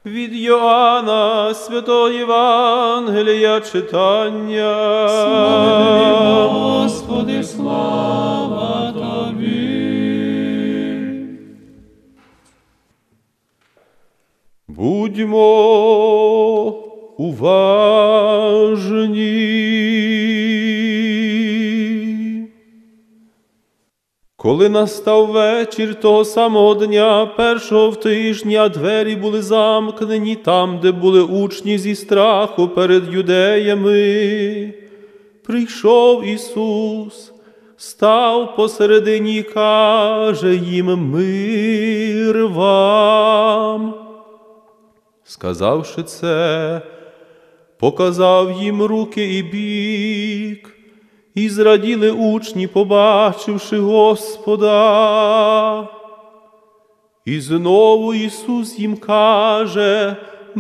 Від Йоанна Святого Євангелія читання. Слава тобі, Господи, слава тобі. Будьмо уважні. Коли настав вечір того самого дня, першого в тижні, а двері були замкнені там, де були учні зі страху перед юдеями, прийшов Ісус, став посередині і каже їм: «Мир вам». Сказавши це, показав їм руки і бік. І зраділи учні, побачивши Господа. І знову Ісус їм каже: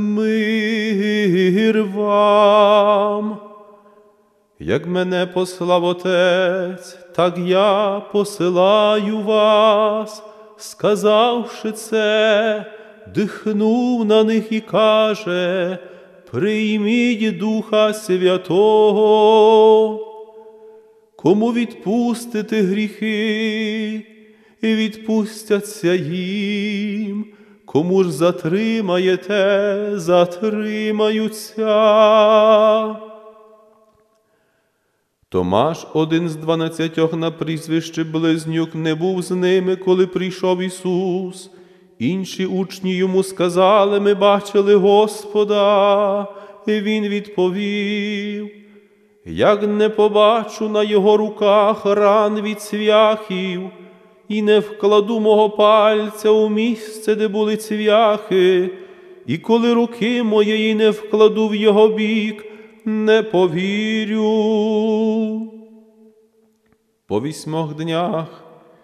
«Мир вам». Як мене послав Отець, так я посилаю вас. Сказавши це, дихнув на них і каже: «Прийміть Духа Святого. Кому відпустите гріхи, і відпустяться їм, кому ж затримаєте, затримаються». Томаш, один з 12 на прізвище Близнюк, не був з ними, коли прийшов Ісус. Інші учні йому сказали: «Ми бачили Господа». І він відповів: «Як не побачу на його руках ран від цвяхів, і не вкладу мого пальця у місце, де були цвяхи, і коли руки моєї не вкладу в його бік, не повірю». По 8 днях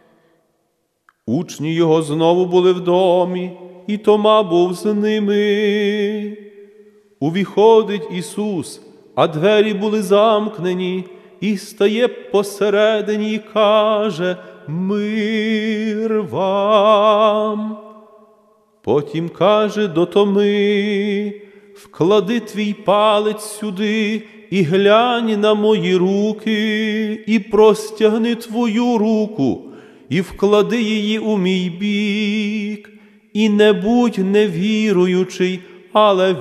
учні його знову були в домі, і Тома був з ними. Увіходить Ісус, а двері були замкнені, і стає посередині і каже: «Мир вам». Потім каже до Томи: «Вклади твій палець сюди і глянь на мої руки, і простягни твою руку, і вклади її у мій бік, і не будь невіруючий, але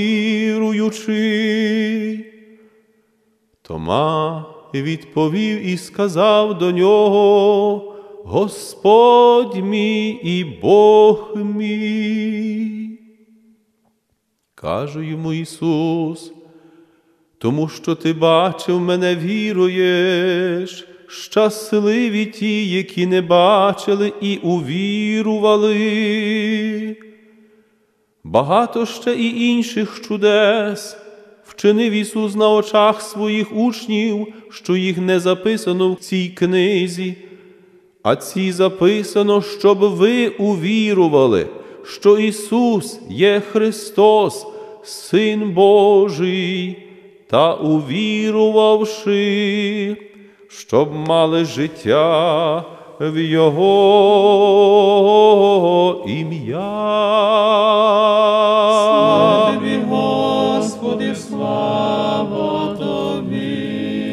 віруючий». Тома відповів і сказав до нього: «Господь мій і Бог мій». Каже йому Ісус: «Тому що ти бачив мене, віруєш. Щасливі ті, які не бачили і увірували». Багато ще і інших чудес вчинив Ісус на очах своїх учнів, що їх не записано в цій книзі, а ці записано, щоб ви увірували, що Ісус є Христос, Син Божий, та увірувавши, щоб мали життя в Його ім'я. Слава тобі, Господи, слава тобі.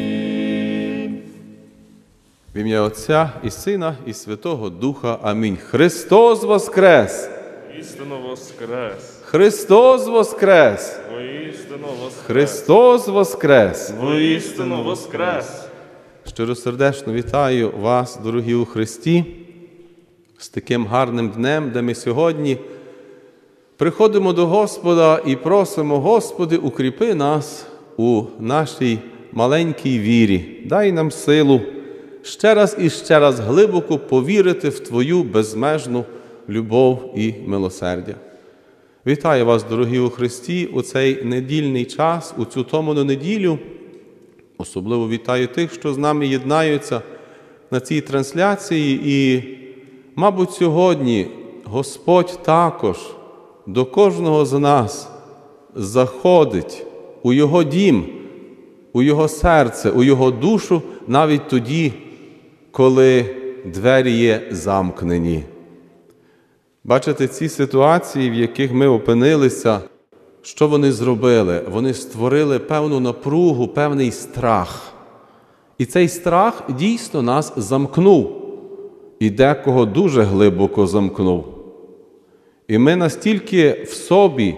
В ім'я Отця і Сина і Святого Духа. Амінь. Христос воскрес! Істинно воскрес! Христос воскрес! Воістину воскрес! Христос воскрес! Воістину воскрес! Щиросердечно вітаю вас, дорогі у Христі, з таким гарним днем, де ми сьогодні приходимо до Господа і просимо: «Господи, укріпи нас у нашій маленькій вірі, дай нам силу ще раз і ще раз глибоко повірити в Твою безмежну любов і милосердя». Вітаю вас, дорогі у Христі, у цей недільний час, у цю Томину неділю. Особливо вітаю тих, що з нами єднаються на цій трансляції. І, мабуть, сьогодні Господь також до кожного з нас заходить у Його дім, у Його серце, у Його душу, навіть тоді, коли двері є замкнені. Бачите, ці ситуації, в яких ми опинилися, що вони зробили? Вони створили певну напругу, певний страх. І цей страх дійсно нас замкнув. І декого дуже глибоко замкнув. І ми настільки в собі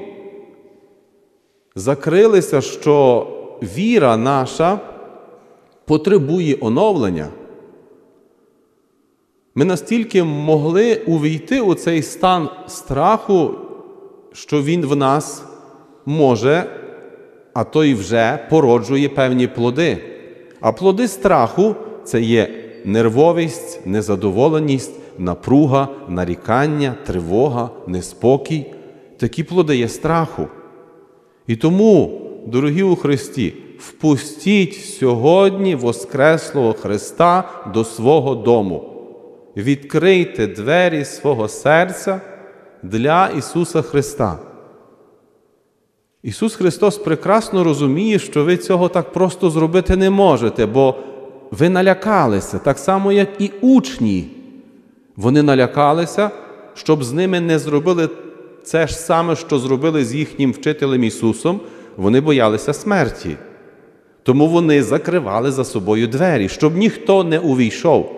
закрилися, що віра наша потребує оновлення. Ми настільки могли увійти у цей стан страху, що він в нас може, а то й вже породжує певні плоди. А плоди страху – це є нервовість, незадоволеність, напруга, нарікання, тривога, неспокій. Такі плоди є страху. І тому, дорогі у Христі, впустіть сьогодні Воскреслого Христа до свого дому. Відкрийте двері свого серця для Ісуса Христа. Ісус Христос прекрасно розуміє, що ви цього так просто зробити не можете, бо ви налякалися, так само, як і учні. Вони налякалися, щоб з ними не зробили це ж саме, що зробили з їхнім вчителем Ісусом. Вони боялися смерті. Тому вони закривали за собою двері, щоб ніхто не увійшов.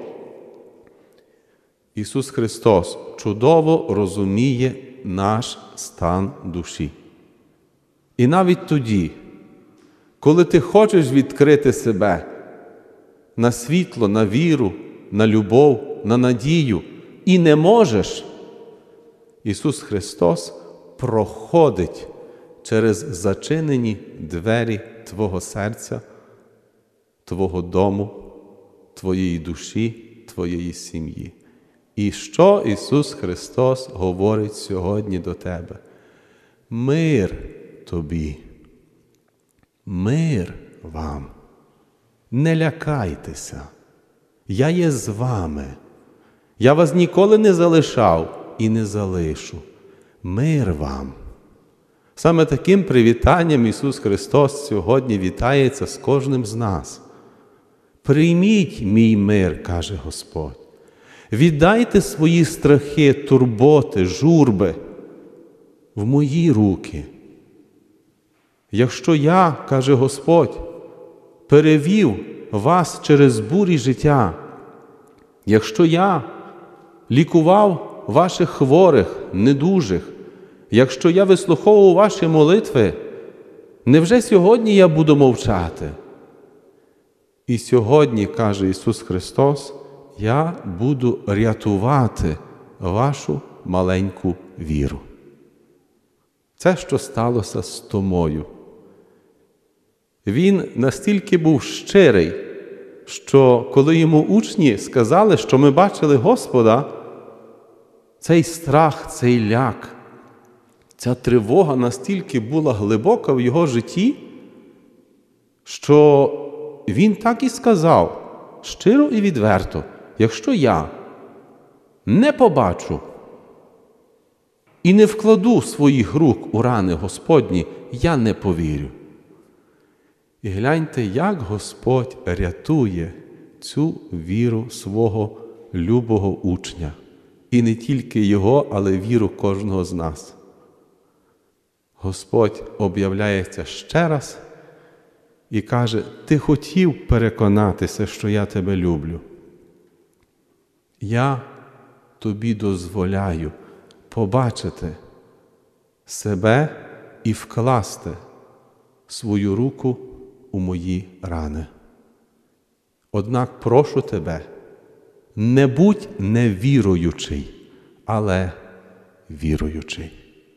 Ісус Христос чудово розуміє наш стан душі. І навіть тоді, коли ти хочеш відкрити себе на світло, на віру, на любов, на надію, і не можеш, Ісус Христос проходить через зачинені двері твого серця, твого дому, твоєї душі, твоєї сім'ї. І що Ісус Христос говорить сьогодні до тебе? Мир тобі, мир вам. Не лякайтеся, я є з вами. Я вас ніколи не залишав і не залишу. Мир вам. Саме таким привітанням Ісус Христос сьогодні вітається з кожним з нас. Прийміть мій мир, каже Господь. Віддайте свої страхи, турботи, журби в мої руки. Якщо я, каже Господь, перевів вас через бурі життя, якщо я лікував ваших хворих, недужих, якщо я вислуховував ваші молитви, невже сьогодні я буду мовчати? І сьогодні, каже Ісус Христос, я буду рятувати вашу маленьку віру. Це, що сталося з Томою. Він настільки був щирий, що коли йому учні сказали, що ми бачили Господа, цей страх, цей ляк, ця тривога настільки була глибока в його житті, що він так і сказав, щиро і відверто, якщо я не побачу і не вкладу своїх рук у рани Господні, я не повірю. І гляньте, як Господь рятує цю віру свого любого учня. І не тільки його, але віру кожного з нас. Господь об'являється ще раз і каже, ти хотів переконатися, що я тебе люблю. Я тобі дозволяю побачити себе і вкласти свою руку у мої рани. Однак прошу тебе, не будь невіруючий, але віруючий.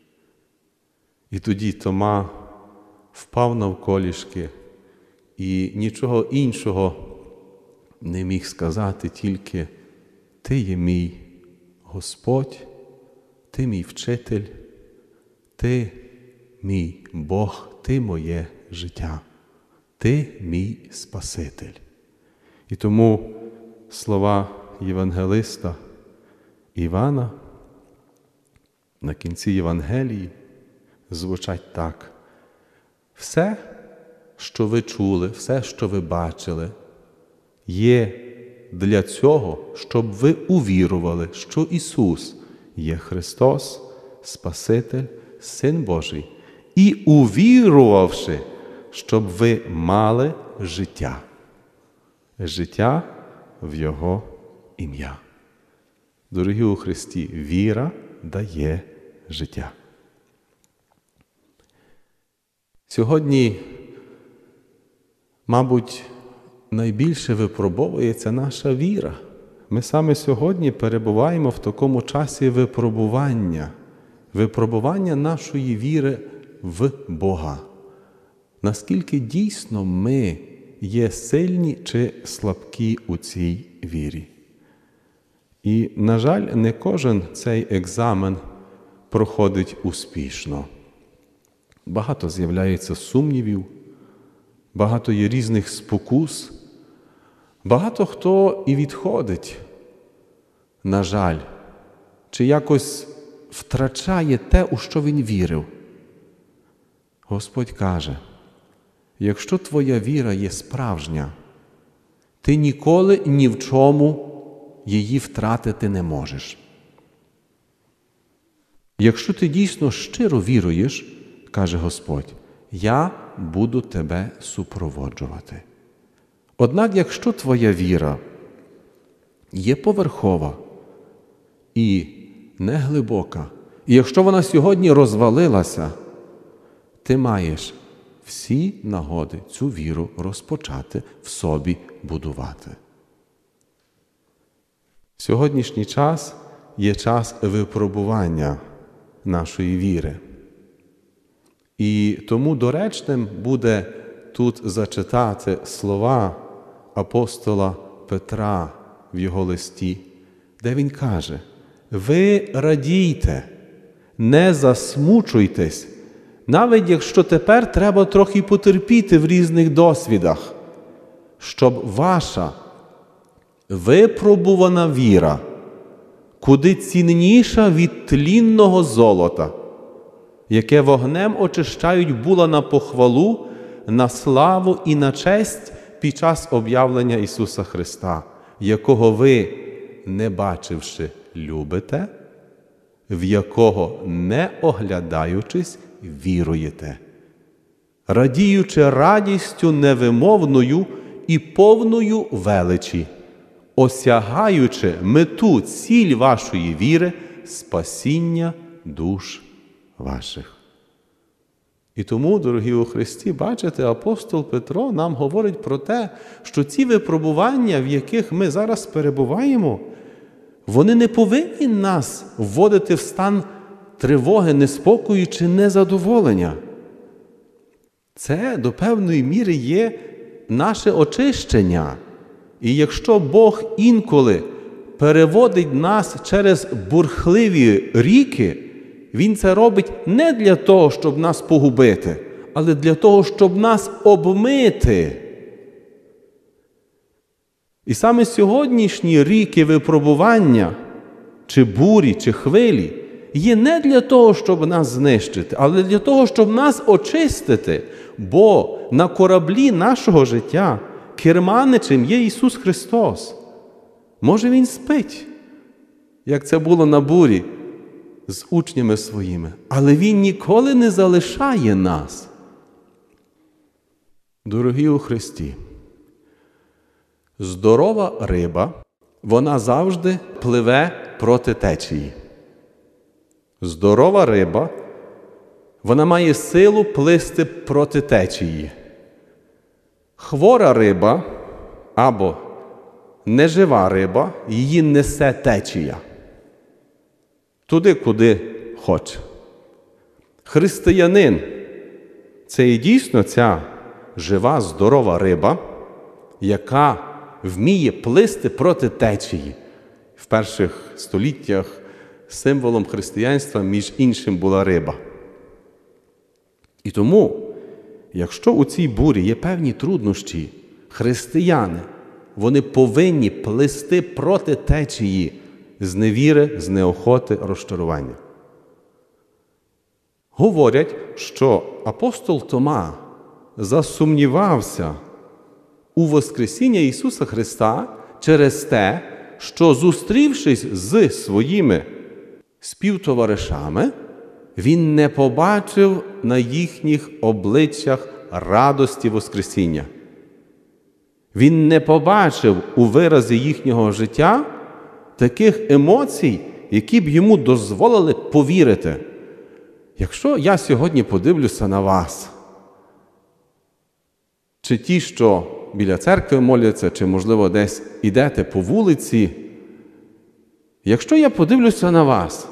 І тоді Тома впав навколішки і нічого іншого не міг сказати, тільки ти є мій Господь, ти мій вчитель, ти мій Бог, ти моє життя, ти мій Спаситель. І тому слова євангелиста Івана на кінці Євангелії звучать так. Все, що ви чули, все, що ви бачили, є для цього, щоб ви увірували, що Ісус є Христос, Спаситель, Син Божий, і увірувавши, щоб ви мали життя. Життя в Його ім'я. Дорогі у Христі, віра дає життя. Сьогодні, мабуть, найбільше випробовується наша віра. Ми саме сьогодні перебуваємо в такому часі випробування нашої віри в Бога. Наскільки дійсно ми є сильні чи слабкі у цій вірі. І, на жаль, не кожен цей екзамен проходить успішно. Багато з'являється сумнівів, багато є різних спокус, багато хто і відходить, на жаль, чи якось втрачає те, у що він вірив. Господь каже, якщо твоя віра є справжня, ти ніколи ні в чому її втратити не можеш. Якщо ти дійсно щиро віруєш, каже Господь, я буду тебе супроводжувати. Однак, якщо твоя віра є поверхова і неглибока, і якщо вона сьогодні розвалилася, ти маєш всі нагоди цю віру розпочати в собі будувати. Сьогоднішній час є час випробування нашої віри. І тому доречним буде тут зачитати слова апостола Петра в його листі, де він каже: «Ви радійте, не засмучуйтесь, навіть якщо тепер треба трохи потерпіти в різних досвідах, щоб ваша випробувана віра, куди цінніша від тлінного золота, яке вогнем очищають, була на похвалу, на славу і на честь під час об'явлення Ісуса Христа, якого ви, не бачивши, любите, в якого, не оглядаючись, віруєте, радіючи радістю невимовною і повною величі, осягаючи мету, ціль вашої віри – спасіння душ ваших». І тому, дорогі у Христі, бачите, апостол Петро нам говорить про те, що ці випробування, в яких ми зараз перебуваємо, вони не повинні нас вводити в стан тривоги, неспокою чи незадоволення. Це до певної міри є наше очищення. І якщо Бог інколи переводить нас через бурхливі ріки, Він це робить не для того, щоб нас погубити, але для того, щоб нас обмити. І саме сьогоднішні ріки випробування, чи бурі, чи хвилі, є не для того, щоб нас знищити, але для того, щоб нас очистити. Бо на кораблі нашого життя керманичем є Ісус Христос. Може, Він спить, як це було на бурі з учнями своїми, але Він ніколи не залишає нас. Дорогі у Христі, здорова риба, вона завжди пливе проти течії. Здорова риба, вона має силу плисти проти течії. Хвора риба або нежива риба, її несе течія. Туди, куди хоче. Християнин – це і дійсно ця жива, здорова риба, яка вміє плисти проти течії. В перших століттях символом християнства, між іншим, була риба. І тому, якщо у цій бурі є певні труднощі, християни, вони повинні плисти проти течії з невіри, з неохоти, розчарування. Говорять, що апостол Тома засумнівався у воскресіння Ісуса Христа через те, що, зустрівшись з своїми співтоваришами, він не побачив на їхніх обличчях радості Воскресіння. Він не побачив у виразі їхнього життя таких емоцій, які б йому дозволили повірити. Якщо я сьогодні подивлюся на вас, чи ті, що біля церкви моляться, чи, можливо, десь ідете по вулиці, якщо я подивлюся на вас,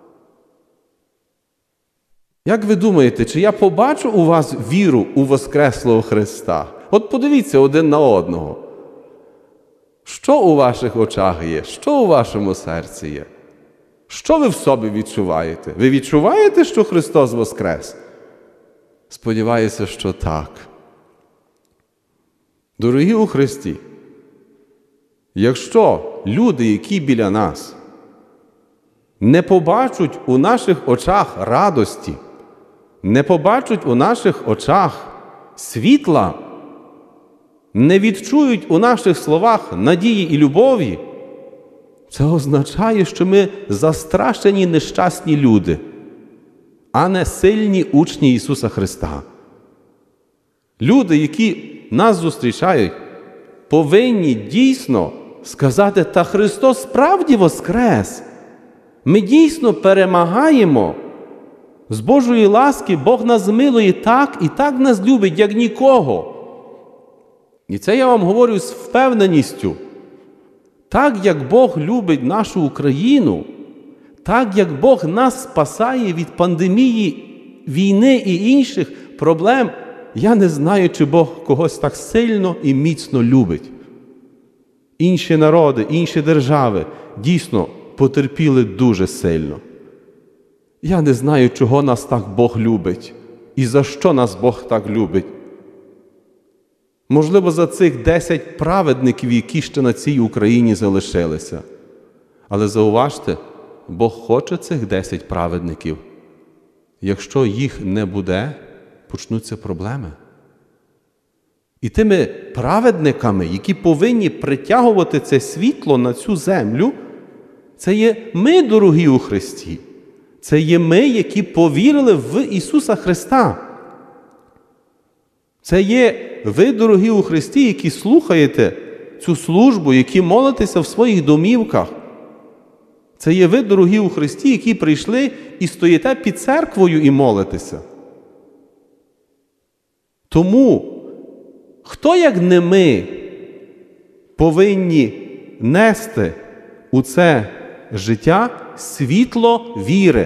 як ви думаєте, чи я побачу у вас віру у Воскреслого Христа? От подивіться один на одного. Що у ваших очах є? Що у вашому серці є? Що ви в собі відчуваєте? Ви відчуваєте, що Христос воскрес? Сподіваюся, що так. Дорогі у Христі, якщо люди, які біля нас, не побачать у наших очах радості, не побачать у наших очах світла, не відчують у наших словах надії і любові, це означає, що ми застрашені нещасні люди, а не сильні учні Ісуса Христа. Люди, які нас зустрічають, повинні дійсно сказати: «Та Христос справді воскрес! Ми дійсно перемагаємо! З Божої ласки Бог нас милує так і так нас любить, як нікого!» І це я вам говорю з впевненістю. Так, як Бог любить нашу Україну, так, як Бог нас спасає від пандемії, війни і інших проблем, я не знаю, чи Бог когось так сильно і міцно любить. Інші народи, інші держави дійсно потерпіли дуже сильно. Я не знаю, чого нас так Бог любить і за що нас Бог так любить. Можливо, за цих 10 праведників, які ще на цій Україні залишилися. Але зауважте, Бог хоче цих 10 праведників. Якщо їх не буде, почнуться проблеми. І тими праведниками, які повинні притягувати це світло на цю землю, це є ми, дорогі у Христі. Це є ми, які повірили в Ісуса Христа. Це є ви, дорогі у Христі, які слухаєте цю службу, які молитеся в своїх домівках. Це є ви, дорогі у Христі, які прийшли і стоїте під церквою і молитеся. Тому, хто, як не ми, повинні нести у це життя світло віри?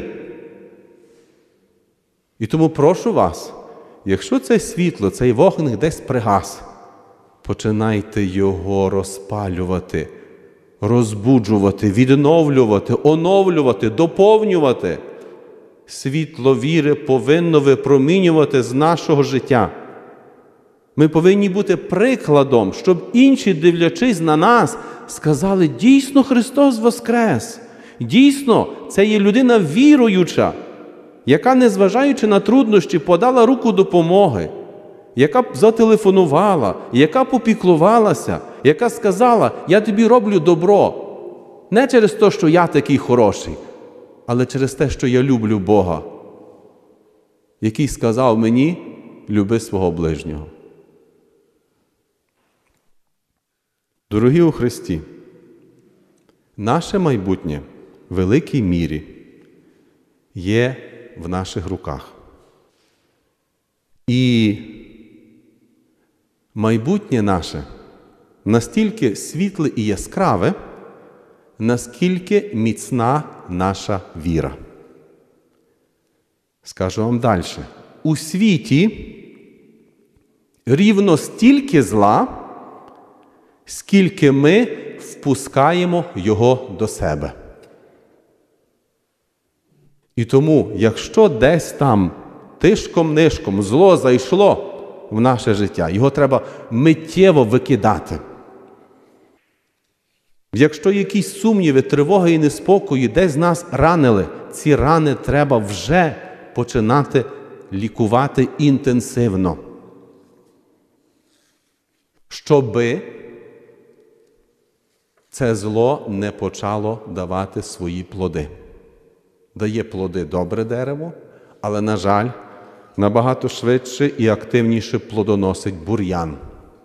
І тому прошу вас, якщо це світло, цей вогник десь пригас, починайте його розпалювати, розбуджувати, відновлювати, оновлювати, доповнювати. Світло віри повинно випромінювати з нашого життя. Ми повинні бути прикладом, щоб інші, дивлячись на нас, сказали: дійсно Христос воскрес. Дійсно, це є людина віруюча, яка, незважаючи на труднощі, подала руку допомоги, яка зателефонувала, яка попіклувалася, яка сказала: я тобі роблю добро. Не через те, що я такий хороший, але через те, що я люблю Бога, який сказав мені: люби свого ближнього. Дорогі у Христі, наше майбутнє в великій мірі є в наших руках. І майбутнє наше настільки світле і яскраве, наскільки міцна наша віра. Скажу вам далі. У світі рівно стільки зла, скільки ми впускаємо його до себе. І тому, якщо десь там тишком-нишком зло зайшло в наше життя, його треба миттєво викидати. Якщо якісь сумніви, тривоги і неспокої десь нас ранили, ці рани треба вже починати лікувати інтенсивно. Щоби це зло не почало давати свої плоди. дає плоди добре дерево, але, на жаль, набагато швидше і активніше плодоносить бур'ян.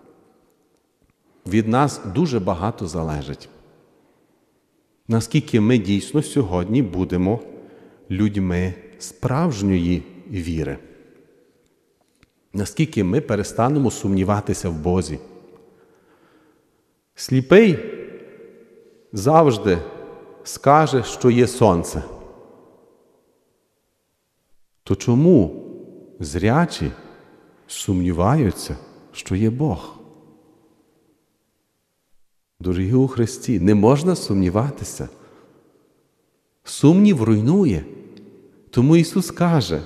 Від нас дуже багато залежить. Наскільки ми дійсно сьогодні будемо людьми справжньої віри. Наскільки ми перестанемо сумніватися в Бозі. Сліпий завжди скаже, що є сонце. То чому зрячі сумніваються, що є Бог? Дорогі у Христі, не можна сумніватися. Сумнів руйнує. Тому Ісус каже,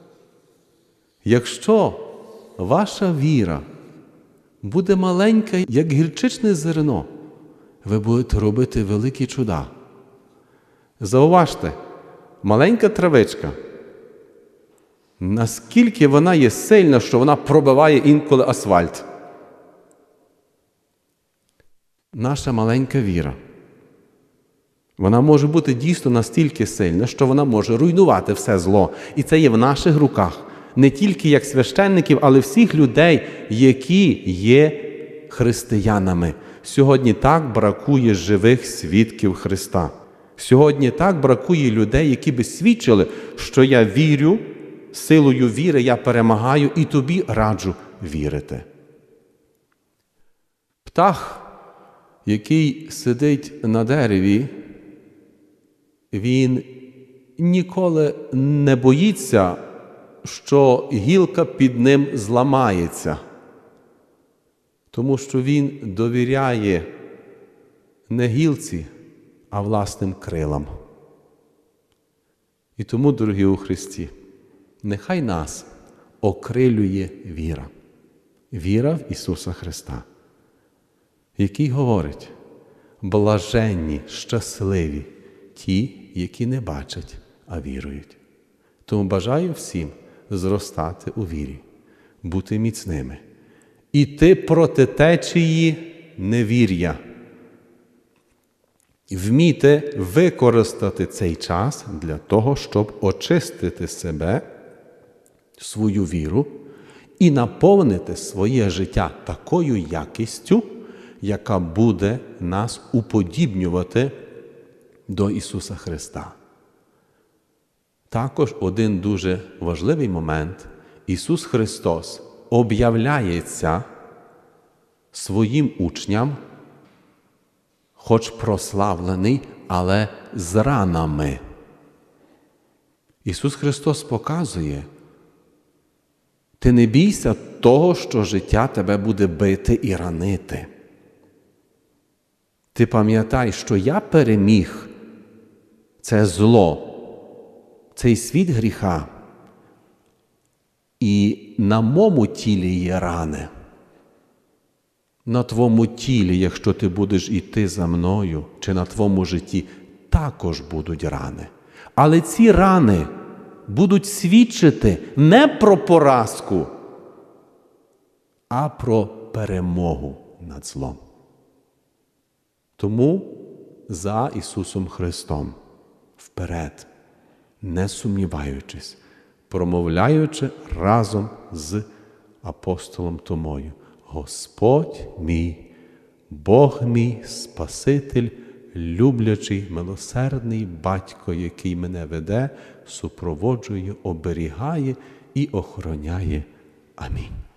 якщо ваша віра буде маленька, як гірчичне зерно, ви будете робити великі чуда. Зауважте, маленька травичка, наскільки вона є сильна, що вона пробиває інколи асфальт. Наша маленька віра, вона може бути дійсно настільки сильна, що вона може руйнувати все зло. І це є в наших руках. Не тільки як священників, але всіх людей, які є християнами. Сьогодні так бракує живих свідків Христа. Сьогодні так бракує людей, які би свідчили, що я вірю, силою віри я перемагаю і тобі раджу вірити. Птах, який сидить на дереві, він ніколи не боїться, що гілка під ним зламається, тому що він довіряє не гілці, а власним крилам. І тому, дорогі у Христі, нехай нас окрилює віра. Віра в Ісуса Христа, який говорить: блаженні, щасливі ті, які не бачать, а вірують. Тому бажаю всім зростати у вірі, бути міцними, іти проти течії невір'я, вміти використати цей час для того, щоб очистити себе, свою віру і наповнити своє життя такою якістю, яка буде нас уподібнювати до Ісуса Христа. Також один дуже важливий момент. Ісус Христос об'являється своїм учням, хоч прославлений, але з ранами. Ісус Христос показує: ти не бійся того, що життя тебе буде бити і ранити. Ти пам'ятай, що я переміг це зло, цей світ гріха, і на моєму тілі є рани. На твоєму тілі, якщо ти будеш іти за мною, чи на твоєму житті, також будуть рани. Але ці рани будуть свідчити не про поразку, а про перемогу над злом. Тому за Ісусом Христом вперед, не сумніваючись, промовляючи разом з апостолом Томою: Господь мій, Бог мій, Спаситель, люблячий, милосердний Батько, який мене веде, супроводжує, оберігає і охороняє. Амінь.